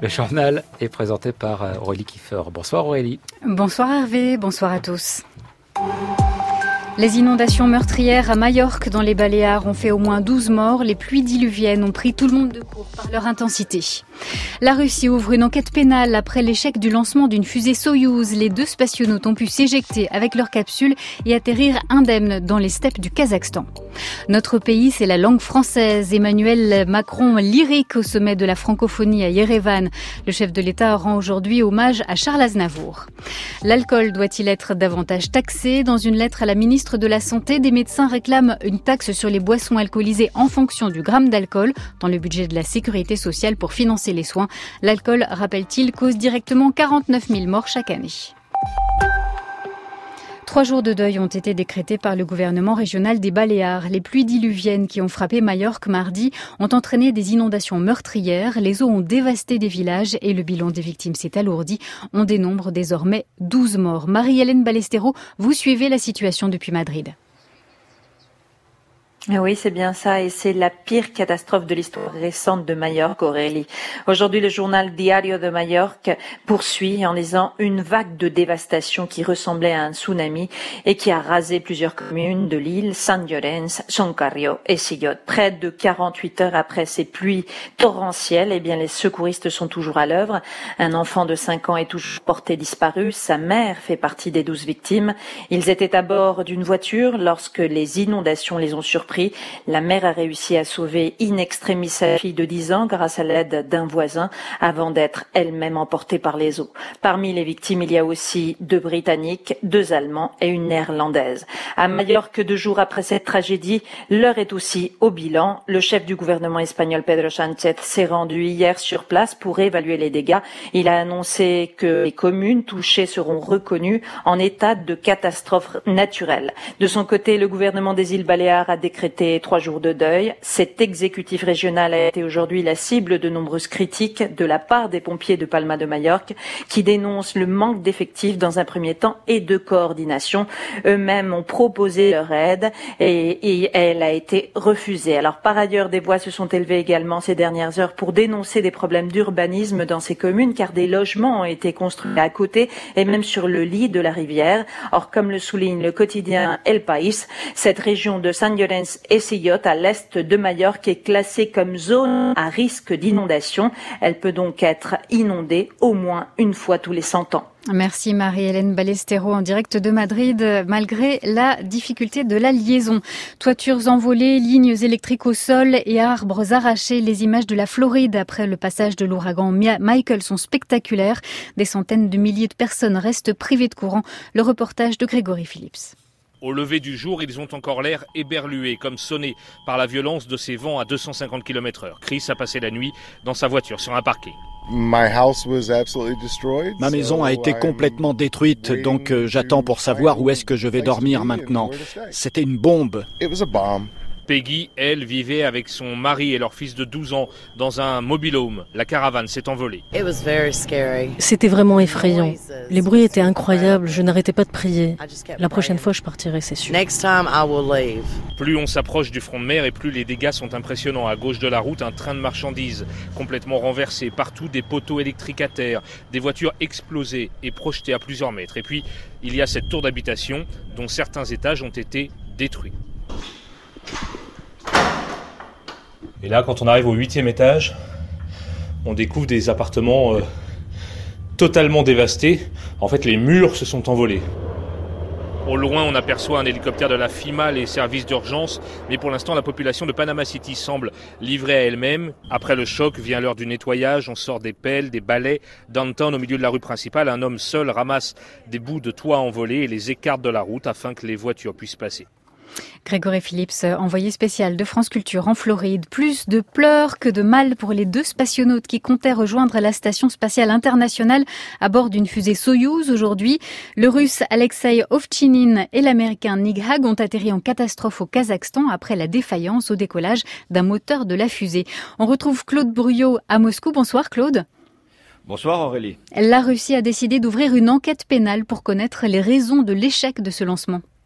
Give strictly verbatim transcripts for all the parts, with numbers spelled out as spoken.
Le journal est présenté par Aurélie Kiefer. Bonsoir Aurélie. Bonsoir Hervé, bonsoir à tous. Les inondations meurtrières à Majorque dans les Baléares ont fait au moins douze morts. Les pluies diluviennes ont pris tout le monde de court par leur intensité. La Russie ouvre une enquête pénale après l'échec du lancement d'une fusée Soyouz. Les deux spationautes ont pu s'éjecter avec leur capsule et atterrir indemnes dans les steppes du Kazakhstan. Notre pays, c'est la langue française. Emmanuel Macron lyrique au sommet de la francophonie à Yerevan. Le chef de l'État rend aujourd'hui hommage à Charles Aznavour. L'alcool doit-il être davantage taxé? Dans une lettre à la ministre de la Santé, des médecins réclament une taxe sur les boissons alcoolisées en fonction du gramme d'alcool dans le budget de la sécurité sociale pour financer les soins. L'alcool, rappelle-t-il, cause directement quarante-neuf mille morts chaque année. Trois jours de deuil ont été décrétés par le gouvernement régional des Baléares. Les pluies diluviennes qui ont frappé Majorque mardi ont entraîné des inondations meurtrières. Les eaux ont dévasté des villages et le bilan des victimes s'est alourdi. On dénombre désormais douze morts. Marie-Hélène Ballestero, vous suivez la situation depuis Madrid. Oui, c'est bien ça, et c'est la pire catastrophe de l'histoire récente de Majorque, Aurélie. Aujourd'hui, le journal Diario de Majorque poursuit en disant une vague de dévastation qui ressemblait à un tsunami et qui a rasé plusieurs communes de l'île, Sant Llorenç, Son Carrió et Sillot. Près de quarante-huit heures après ces pluies torrentielles, eh bien, les secouristes sont toujours à l'œuvre. Un enfant de cinq ans est toujours porté disparu. Sa mère fait partie des douze victimes. Ils étaient à bord d'une voiture lorsque les inondations les ont surpris. La mère a réussi à sauver in extremis sa fille de dix ans grâce à l'aide d'un voisin avant d'être elle-même emportée par les eaux. Parmi les victimes, il y a aussi deux Britanniques, deux Allemands et une Néerlandaise. À Majorque, deux jours après cette tragédie, l'heure est aussi au bilan. Le chef du gouvernement espagnol, Pedro Sánchez, s'est rendu hier sur place pour évaluer les dégâts. Il a annoncé que les communes touchées seront reconnues en état de catastrophe naturelle. De son côté, le gouvernement des îles Baléares a décrété trois jours de deuil. Cet exécutif régional a été aujourd'hui la cible de nombreuses critiques de la part des pompiers de Palma de Majorque qui dénoncent le manque d'effectifs dans un premier temps et de coordination. Eux-mêmes ont proposé leur aide et, et elle a été refusée. Alors par ailleurs, des voix se sont élevées également ces dernières heures pour dénoncer des problèmes d'urbanisme dans ces communes car des logements ont été construits à côté et même sur le lit de la rivière. Or, comme le souligne le quotidien El País, cette région de Sant Llorenç et Sillot, à l'est de Majorque, est classée comme zone à risque d'inondation. Elle peut donc être inondée au moins une fois tous les cent ans. Merci Marie-Hélène Ballestero en direct de Madrid, malgré la difficulté de la liaison. Toitures envolées, lignes électriques au sol et arbres arrachés. Les images de la Floride après le passage de l'ouragan Michael sont spectaculaires. Des centaines de milliers de personnes restent privées de courant. Le reportage de Grégory Phillips. Au lever du jour, ils ont encore l'air éberlués, comme sonnés par la violence de ces vents à deux cent cinquante kilomètres heure. Chris a passé la nuit dans sa voiture sur un parking. Ma maison a été complètement détruite, donc euh, j'attends pour savoir où est-ce que je vais dormir maintenant. C'était une bombe. Peggy, elle, vivait avec son mari et leur fils de douze ans dans un mobil-home. La caravane s'est envolée. C'était vraiment effrayant. Les bruits étaient incroyables, je n'arrêtais pas de prier. La prochaine fois, je partirai, c'est sûr. Plus on s'approche du front de mer et plus les dégâts sont impressionnants. À gauche de la route, un train de marchandises complètement renversé. Partout, des poteaux électriques à terre, des voitures explosées et projetées à plusieurs mètres. Et puis, il y a cette tour d'habitation dont certains étages ont été détruits. Et là, quand on arrive au huitième étage, on découvre des appartements euh, totalement dévastés. En fait, les murs se sont envolés. Au loin, on aperçoit un hélicoptère de la FEMA, les services d'urgence. Mais pour l'instant, la population de Panama City semble livrée à elle-même. Après le choc, vient l'heure du nettoyage. On sort des pelles, des balais. Downtown, au milieu de la rue principale, un homme seul ramasse des bouts de toit envolés et les écarte de la route afin que les voitures puissent passer. Grégory Phillips, envoyé spécial de France Culture en Floride. Plus de pleurs que de mal pour les deux spationautes qui comptaient rejoindre la station spatiale internationale à bord d'une fusée Soyouz aujourd'hui. Le russe Alexei Ovchinin et l'américain Nick Hague ont atterri en catastrophe au Kazakhstan après la défaillance au décollage d'un moteur de la fusée. On retrouve Claude Bruyot à Moscou. Bonsoir Claude. Bonsoir Aurélie. La Russie a décidé d'ouvrir une enquête pénale pour connaître les raisons de l'échec de ce lancement.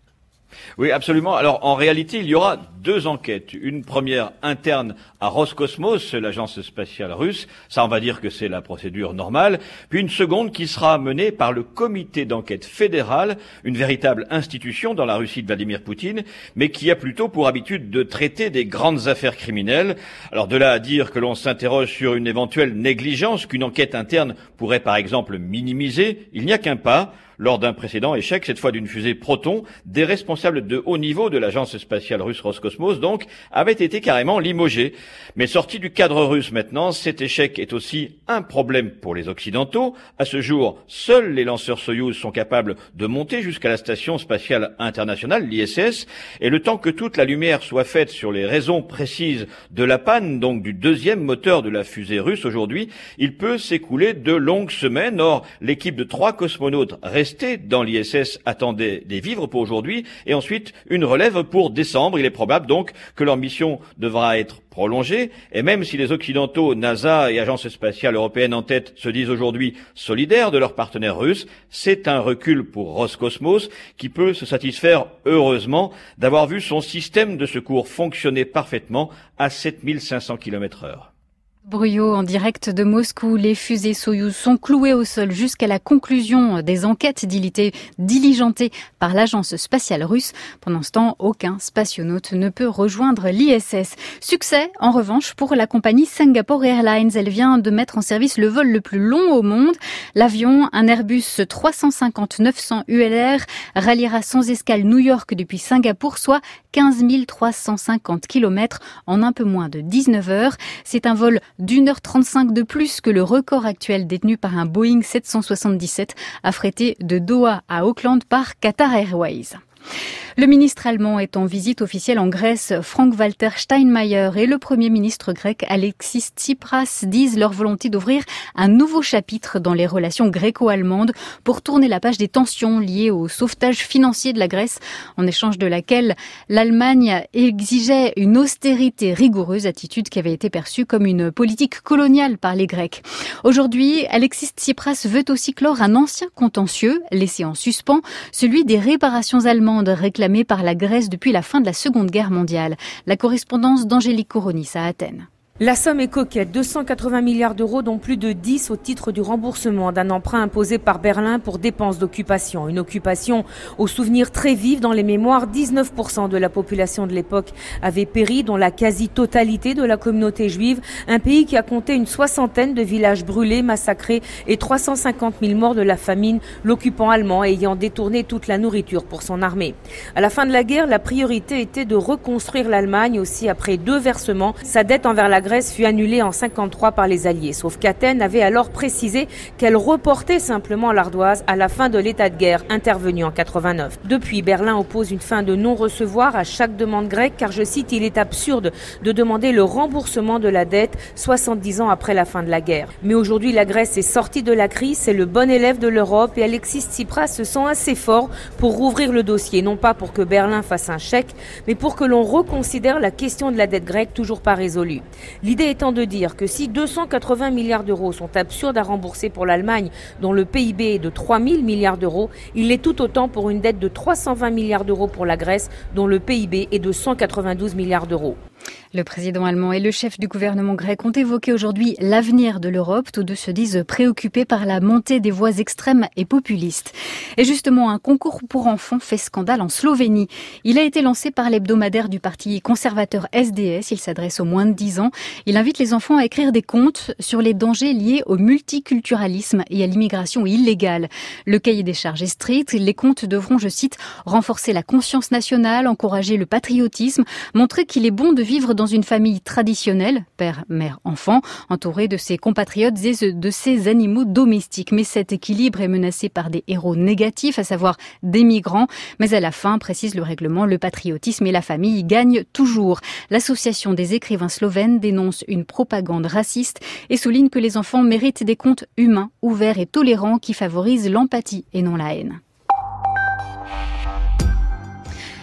Oui, absolument. Alors, en réalité, il y aura deux enquêtes. Une première interne à Roscosmos, l'agence spatiale russe. Ça, on va dire que c'est la procédure normale. Puis une seconde qui sera menée par le comité d'enquête fédéral, une véritable institution dans la Russie de Vladimir Poutine, mais qui a plutôt pour habitude de traiter des grandes affaires criminelles. Alors, de là à dire que l'on s'interroge sur une éventuelle négligence qu'une enquête interne pourrait, par exemple, minimiser, il n'y a qu'un pas. Lors d'un précédent échec, cette fois d'une fusée Proton, des responsables de haut niveau de l'agence spatiale russe Roscosmos, donc, avaient été carrément limogés. Mais sorti du cadre russe maintenant, cet échec est aussi un problème pour les Occidentaux. À ce jour, seuls les lanceurs Soyouz sont capables de monter jusqu'à la station spatiale internationale, l'I S S, et le temps que toute la lumière soit faite sur les raisons précises de la panne, donc du deuxième moteur de la fusée russe aujourd'hui, il peut s'écouler de longues semaines. Or, l'équipe de trois cosmonautes restés dans l'I S S attendait des vivres pour aujourd'hui et ensuite une relève pour décembre. Il est probable donc que leur mission devra être prolongée et même si les Occidentaux, NASA et Agence spatiale européenne en tête se disent aujourd'hui solidaires de leurs partenaires russes, c'est un recul pour Roscosmos qui peut se satisfaire heureusement d'avoir vu son système de secours fonctionner parfaitement à sept mille cinq cents kilomètres heure. Bruyot en direct de Moscou. Les fusées Soyouz sont clouées au sol jusqu'à la conclusion des enquêtes diligentées par l'agence spatiale russe. Pendant ce temps, aucun spationaute ne peut rejoindre l'I S S. Succès, en revanche, pour la compagnie Singapore Airlines. Elle vient de mettre en service le vol le plus long au monde. L'avion, un Airbus trois cent cinquante neuf cents U L R, ralliera sans escale New York depuis Singapour, soit quinze mille trois cent cinquante kilomètres en un peu moins de dix-neuf heures. C'est un vol d'une heure trente-cinq de plus que le record actuel détenu par un Boeing sept cent soixante-dix-sept affrété de Doha à Auckland par Qatar Airways. Le ministre allemand est en visite officielle en Grèce. Frank-Walter Steinmeier et le Premier ministre grec Alexis Tsipras disent leur volonté d'ouvrir un nouveau chapitre dans les relations gréco-allemandes pour tourner la page des tensions liées au sauvetage financier de la Grèce, en échange de laquelle l'Allemagne exigeait une austérité rigoureuse, attitude qui avait été perçue comme une politique coloniale par les Grecs. Aujourd'hui, Alexis Tsipras veut aussi clore un ancien contentieux laissé en suspens, celui des réparations allemandes réclamées par la Grèce depuis la fin de la Seconde Guerre mondiale. La correspondance d'Angélique Koronis à Athènes. La somme est coquette, deux cent quatre-vingts milliards d'euros, dont plus de dix au titre du remboursement d'un emprunt imposé par Berlin pour dépenses d'occupation. Une occupation au souvenir très vif dans les mémoires. dix-neuf pour cent de la population de l'époque avait péri, dont la quasi-totalité de la communauté juive. Un pays qui a compté une soixantaine de villages brûlés, massacrés et trois cent cinquante mille morts de la famine, l'occupant allemand ayant détourné toute la nourriture pour son armée. À la fin de la guerre, la priorité était de reconstruire l'Allemagne. Aussi, après deux versements, sa dette envers la Grèce fut annulée en cinquante-trois par les Alliés. Sauf qu'Athènes avait alors précisé qu'elle reportait simplement l'ardoise à la fin de l'état de guerre intervenu en quatre-vingt-neuf. Depuis, Berlin oppose une fin de non-recevoir à chaque demande grecque car, je cite, il est absurde de demander le remboursement de la dette soixante-dix ans après la fin de la guerre. Mais aujourd'hui, la Grèce est sortie de la crise, c'est le bon élève de l'Europe et Alexis Tsipras se sent assez fort pour rouvrir le dossier. Non pas pour que Berlin fasse un chèque, mais pour que l'on reconsidère la question de la dette grecque toujours pas résolue. L'idée étant de dire que si deux cent quatre-vingts milliards d'euros sont absurdes à rembourser pour l'Allemagne, dont le P I B est de trois mille milliards d'euros, il l'est tout autant pour une dette de trois cent vingt milliards d'euros pour la Grèce, dont le P I B est de cent quatre-vingt-douze milliards d'euros. Le président allemand et le chef du gouvernement grec ont évoqué aujourd'hui l'avenir de l'Europe. Tous deux se disent préoccupés par la montée des voix extrêmes et populistes. Et justement, un concours pour enfants fait scandale en Slovénie. Il a été lancé par l'hebdomadaire du parti conservateur S D S. Il s'adresse aux moins de dix ans. Il invite les enfants à écrire des contes sur les dangers liés au multiculturalisme et à l'immigration illégale. Le cahier des charges est strict. Les contes devront, je cite, renforcer la conscience nationale, encourager le patriotisme, montrer qu'il est bon de vivre dans une famille traditionnelle, père, mère, enfant, entouré de ses compatriotes et de ses animaux domestiques. Mais cet équilibre est menacé par des héros négatifs, à savoir des migrants. Mais à la fin, précise le règlement, le patriotisme et la famille gagnent toujours. L'association des écrivains slovènes dénonce une propagande raciste et souligne que les enfants méritent des contes humains, ouverts et tolérants qui favorisent l'empathie et non la haine.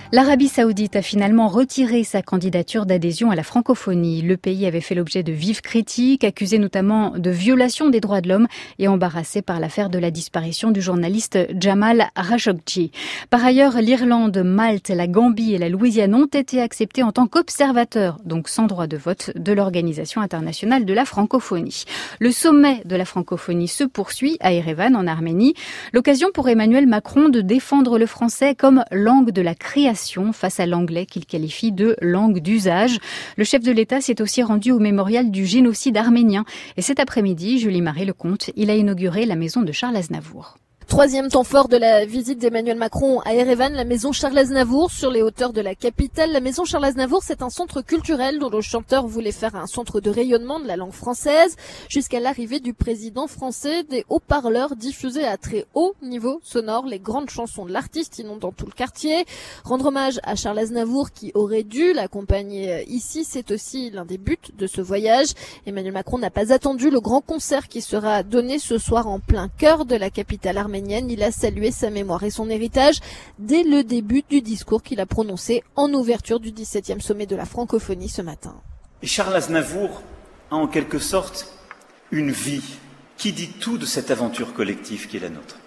L'Arabie Saoudite a finalement retiré sa candidature d'adhésion à la francophonie. Le pays avait fait l'objet de vives critiques, accusé notamment de violation des droits de l'homme et embarrassé par l'affaire de la disparition du journaliste Jamal Khashoggi. Par ailleurs, l'Irlande, Malte, la Gambie et la Louisiane ont été acceptés en tant qu'observateurs, donc sans droit de vote, de l'Organisation internationale de la francophonie. Le sommet de la francophonie se poursuit à Erevan, en Arménie. L'occasion pour Emmanuel Macron de défendre le français comme langue de la création face à l'anglais qu'il qualifie de langue d'usage. Le chef de l'État s'est aussi rendu au mémorial du génocide arménien. Et cet après-midi, Julie-Marie Lecomte, il a inauguré la maison de Charles Aznavour. Troisième temps fort de la visite d'Emmanuel Macron à Erevan, la maison Charles Aznavour, sur les hauteurs de la capitale. La maison Charles Aznavour, c'est un centre culturel dont le chanteur voulait faire un centre de rayonnement de la langue française. Jusqu'à l'arrivée du président français, des haut-parleurs diffusaient à très haut niveau sonore les grandes chansons de l'artiste inondant tout le quartier. Rendre hommage à Charles Aznavour qui aurait dû l'accompagner ici, c'est aussi l'un des buts de ce voyage. Emmanuel Macron n'a pas attendu le grand concert qui sera donné ce soir en plein cœur de la capitale arménienne. Il a salué sa mémoire et son héritage dès le début du discours qu'il a prononcé en ouverture du dix-septième sommet de la francophonie ce matin. Et Charles Aznavour a en quelque sorte une vie qui dit tout de cette aventure collective qui est la nôtre.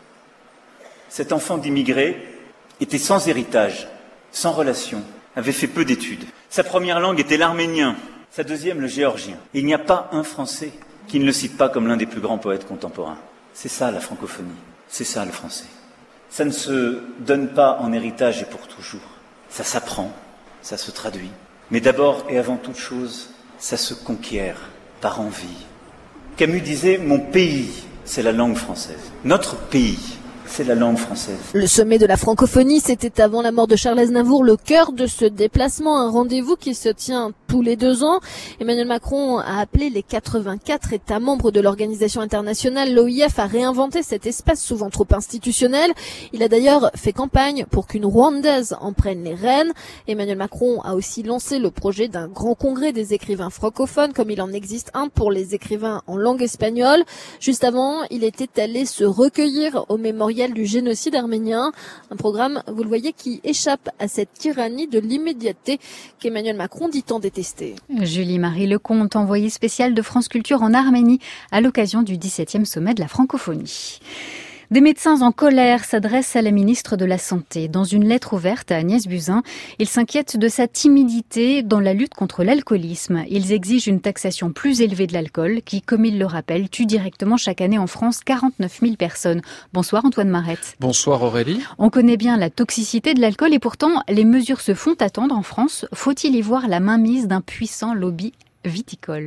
Cet enfant d'immigré était sans héritage, sans relation, avait fait peu d'études. Sa première langue était l'arménien, sa deuxième le géorgien. Et il n'y a pas un Français qui ne le cite pas comme l'un des plus grands poètes contemporains. C'est ça la francophonie. C'est ça le français. Ça ne se donne pas en héritage et pour toujours. Ça s'apprend, ça se traduit. Mais d'abord et avant toute chose, ça se conquiert par envie. Camus disait « Mon pays, c'est la langue française. Notre pays, c'est la langue française. » Le sommet de la francophonie, c'était avant la mort de Charles Aznavour le cœur de ce déplacement, un rendez-vous qui se tient tous les deux ans. Emmanuel Macron a appelé les quatre-vingt-quatre États membres de l'organisation internationale, l'O I F, à réinventer cet espace souvent trop institutionnel. Il a d'ailleurs fait campagne pour qu'une Rwandaise en prenne les rênes. Emmanuel Macron a aussi lancé le projet d'un grand congrès des écrivains francophones, comme il en existe un pour les écrivains en langue espagnole. Juste avant, il était allé se recueillir au mémorial du génocide arménien. Un programme, vous le voyez, qui échappe à cette tyrannie de l'immédiateté qu'Emmanuel Macron dit tant détester. Julie-Marie Lecomte, envoyée spéciale de France Culture en Arménie à l'occasion du dix-septième sommet de la francophonie. Des médecins en colère s'adressent à la ministre de la Santé. Dans une lettre ouverte à Agnès Buzyn, ils s'inquiètent de sa timidité dans la lutte contre l'alcoolisme. Ils exigent une taxation plus élevée de l'alcool qui, comme ils le rappellent, tue directement chaque année en France quarante-neuf mille personnes. Bonsoir Antoine Marette. Bonsoir Aurélie. On connaît bien la toxicité de l'alcool et pourtant les mesures se font attendre en France. Faut-il y voir la mainmise d'un puissant lobby viticole ?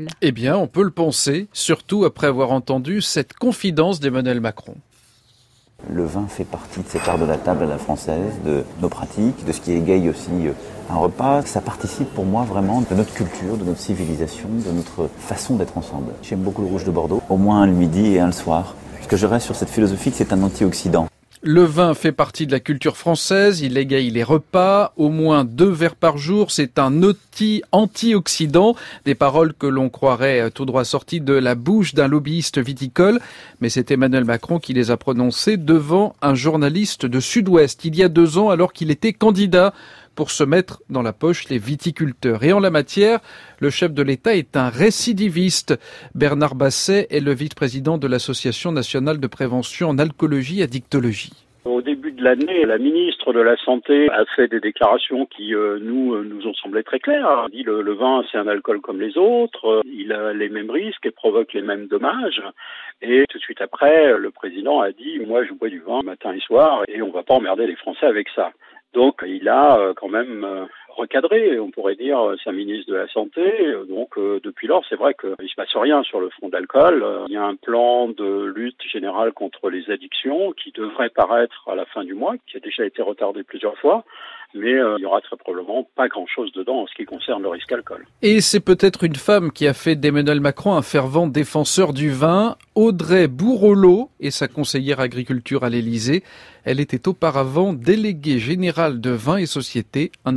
Eh bien, on peut le penser, surtout après avoir entendu cette confidence d'Emmanuel Macron. Le vin fait partie de cet art de la table à la française, de nos pratiques, de ce qui égaye aussi un repas. Ça participe pour moi vraiment de notre culture, de notre civilisation, de notre façon d'être ensemble. J'aime beaucoup le rouge de Bordeaux, au moins un le midi et un le soir. Parce que je reste sur cette philosophie que c'est un antioxydant. Le vin fait partie de la culture française, il égaye les repas, au moins deux verres par jour, c'est un antioxydant, des paroles que l'on croirait tout droit sorties de la bouche d'un lobbyiste viticole, mais c'est Emmanuel Macron qui les a prononcées devant un journaliste de Sud-Ouest, il y a deux ans alors qu'il était candidat pour se mettre dans la poche les viticulteurs. Et en la matière, le chef de l'État est un récidiviste. Bernard Basset est le vice-président de l'Association nationale de prévention en alcoolologie et addictologie. Au début de l'année, la ministre de la Santé a fait des déclarations qui euh, nous euh, nous ont semblé très claires. Elle a dit le, le vin, c'est un alcool comme les autres, euh, il a les mêmes risques et provoque les mêmes dommages. Et tout de suite après, le président a dit « Moi, je bois du vin matin et soir et on va pas emmerder les Français avec ça ». Donc, il a euh, quand même euh, recadré, on pourrait dire, sa ministre de la Santé. Donc, euh, depuis lors, c'est vrai qu'il ne se passe rien sur le front d'alcool. Euh, il y a un plan de lutte générale contre les addictions qui devrait paraître à la fin du mois, qui a déjà été retardé plusieurs fois. Mais euh, il y aura très probablement pas grand-chose dedans en ce qui concerne le risque alcool. Et c'est peut-être une femme qui a fait d'Emmanuel Macron un fervent défenseur du vin. Audrey Bourrolot est sa conseillère agriculture à l'Élysée. Elle était auparavant déléguée générale de Vin et Société, un organisme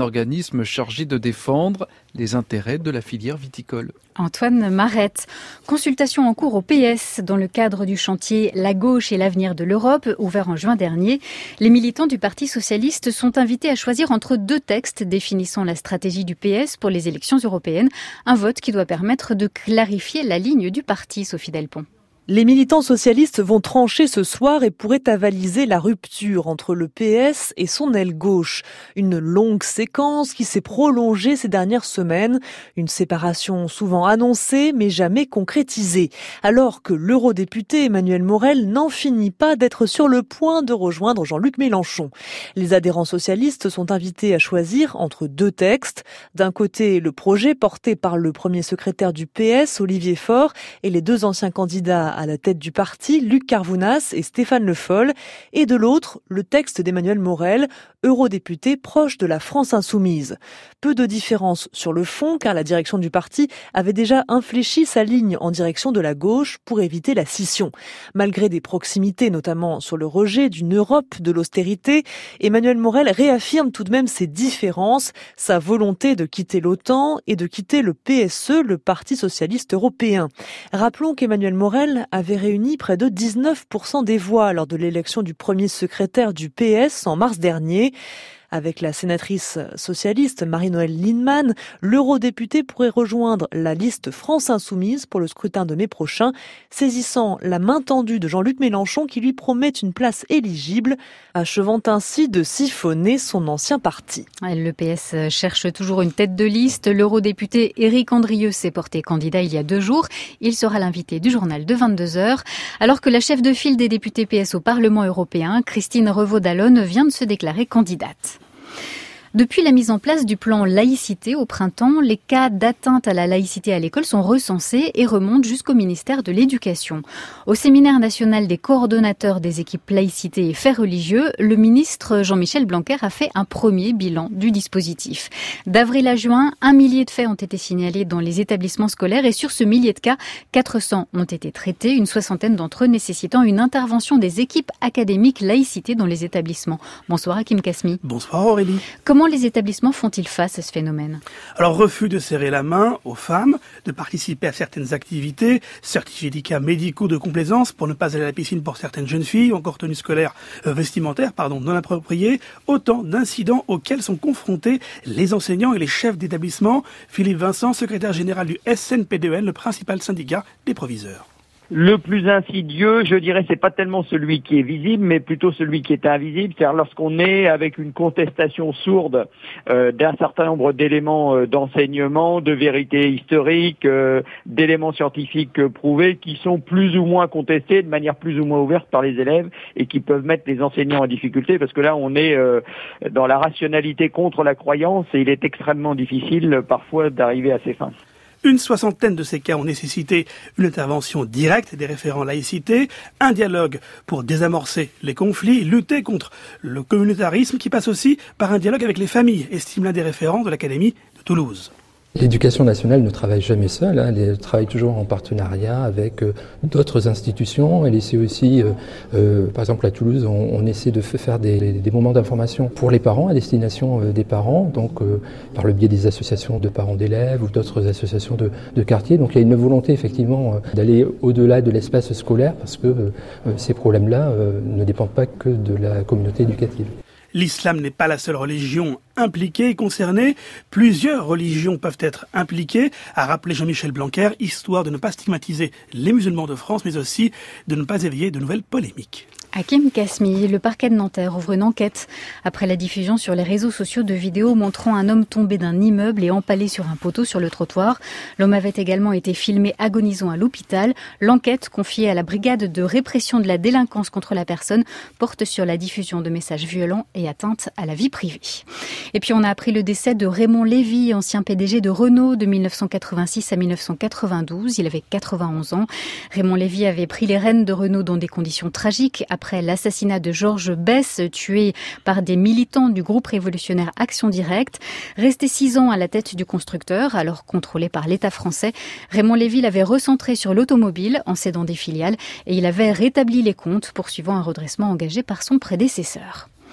organisme chargé de défendre les intérêts de la filière viticole. Antoine Marette. Consultation en cours au P S dans le cadre du chantier La gauche et l'avenir de l'Europe, ouvert en juin dernier. Les militants du Parti socialiste sont invités à choisir entre deux textes définissant la stratégie du P S pour les élections européennes. Un vote qui doit permettre de clarifier la ligne du parti, Sophie Delpont. Les militants socialistes vont trancher ce soir et pourraient avaliser la rupture entre le P S et son aile gauche. Une longue séquence qui s'est prolongée ces dernières semaines. Une séparation souvent annoncée mais jamais concrétisée. Alors que l'eurodéputé Emmanuel Morel n'en finit pas d'être sur le point de rejoindre Jean-Luc Mélenchon. Les adhérents socialistes sont invités à choisir entre deux textes. D'un côté, le projet porté par le premier secrétaire du P S, Olivier Faure, et les deux anciens candidats à la tête du parti, Luc Carvounas et Stéphane Le Foll, et de l'autre, le texte d'Emmanuel Morel, eurodéputé proche de la France insoumise. Peu de différence sur le fond, car la direction du parti avait déjà infléchi sa ligne en direction de la gauche pour éviter la scission. Malgré des proximités, notamment sur le rejet d'une Europe de l'austérité, Emmanuel Morel réaffirme tout de même ses différences, sa volonté de quitter l'OTAN et de quitter le P S E, le Parti socialiste européen. Rappelons qu'Emmanuel Morel avait réuni près de dix-neuf pour cent des voix lors de l'élection du premier secrétaire du P S en mars dernier. Avec la sénatrice socialiste Marie-Noëlle Lienemann, l'eurodéputé pourrait rejoindre la liste France Insoumise pour le scrutin de mai prochain, saisissant la main tendue de Jean-Luc Mélenchon qui lui promet une place éligible, achevant ainsi de siphonner son ancien parti. Le P S cherche toujours une tête de liste. L'eurodéputé Éric Andrieux s'est porté candidat il y a deux jours. Il sera l'invité du journal de vingt-deux heures. Alors que la chef de file des députés P S au Parlement européen, Christine Revaud-Dallon, vient de se déclarer candidate. Depuis la mise en place du plan laïcité au printemps, les cas d'atteinte à la laïcité à l'école sont recensés et remontent jusqu'au ministère de l'Éducation. Au séminaire national des coordonnateurs des équipes laïcité et faits religieux, le ministre Jean-Michel Blanquer a fait un premier bilan du dispositif. D'avril à juin, un millier de faits ont été signalés dans les établissements scolaires et sur ce millier de cas, quatre cents ont été traités, une soixantaine d'entre eux nécessitant une intervention des équipes académiques laïcité dans les établissements. Bonsoir Hakim Kasmi. Bonsoir Aurélie. Comment les établissements font-ils face à ce phénomène ? Alors, refus de serrer la main aux femmes, de participer à certaines activités, certificats médicaux de complaisance pour ne pas aller à la piscine pour certaines jeunes filles, encore tenue scolaire euh, vestimentaire, pardon, non appropriée, autant d'incidents auxquels sont confrontés les enseignants et les chefs d'établissement. Philippe Vincent, secrétaire général du S N P D E N, le principal syndicat des proviseurs. Le plus insidieux, je dirais, c'est pas tellement celui qui est visible, mais plutôt celui qui est invisible. C'est-à-dire lorsqu'on est avec une contestation sourde euh, d'un certain nombre d'éléments euh, d'enseignement, de vérité historique, euh, d'éléments scientifiques euh, prouvés, qui sont plus ou moins contestés de manière plus ou moins ouverte par les élèves et qui peuvent mettre les enseignants en difficulté, parce que là, on est euh, dans la rationalité contre la croyance et il est extrêmement difficile euh, parfois d'arriver à ses fins. Une soixantaine de ces cas ont nécessité une intervention directe des référents laïcité, un dialogue pour désamorcer les conflits, lutter contre le communautarisme qui passe aussi par un dialogue avec les familles, estime l'un des référents de l'Académie de Toulouse. L'éducation nationale ne travaille jamais seule, hein, elle travaille toujours en partenariat avec euh, d'autres institutions. Elle essaie aussi, euh, euh, par exemple à Toulouse, on, on essaie de faire des, des moments d'information pour les parents, à destination euh, des parents, donc euh, par le biais des associations de parents d'élèves ou d'autres associations de, de quartier. Donc il y a une volonté effectivement euh, d'aller au-delà de l'espace scolaire parce que euh, ces problèmes-là euh, ne dépendent pas que de la communauté éducative. L'islam n'est pas la seule religion impliquée et concernée. Plusieurs religions peuvent être impliquées, a rappelé Jean-Michel Blanquer, histoire de ne pas stigmatiser les musulmans de France, mais aussi de ne pas éveiller de nouvelles polémiques. Hakim Kasmi, le parquet de Nanterre ouvre une enquête après la diffusion sur les réseaux sociaux de vidéos montrant un homme tombé d'un immeuble et empalé sur un poteau sur le trottoir. L'homme avait également été filmé agonisant à l'hôpital. L'enquête, confiée à la brigade de répression de la délinquance contre la personne, porte sur la diffusion de messages violents et atteintes à la vie privée. Et puis on a appris le décès de Raymond Lévy, ancien P D G de Renault de mille neuf cent quatre-vingt-six à mille neuf cent quatre-vingt-douze. Il avait quatre-vingt-onze ans. Raymond Lévy avait pris les rênes de Renault dans des conditions tragiques après Après l'assassinat de Georges Besse, tué par des militants du groupe révolutionnaire Action Directe. Resté six ans à la tête du constructeur, alors contrôlé par l'État français, Raymond Lévy l'avait recentré sur l'automobile en cédant des filiales et il avait rétabli les comptes, poursuivant un redressement engagé par son prédécesseur.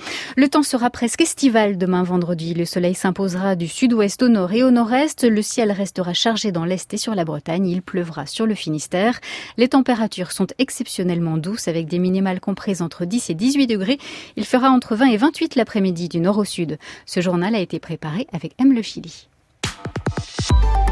Le temps sera presque estival demain vendredi. Le soleil s'imposera du sud-ouest au nord et au nord-est. Le ciel restera chargé dans l'est et sur la Bretagne. Il pleuvra sur le Finistère. Les températures sont exceptionnellement douces avec des minimales comprises entre dix et dix-huit degrés. Il fera entre vingt et vingt-huit l'après-midi du nord au sud. Ce journal a été préparé avec M. Le Chili.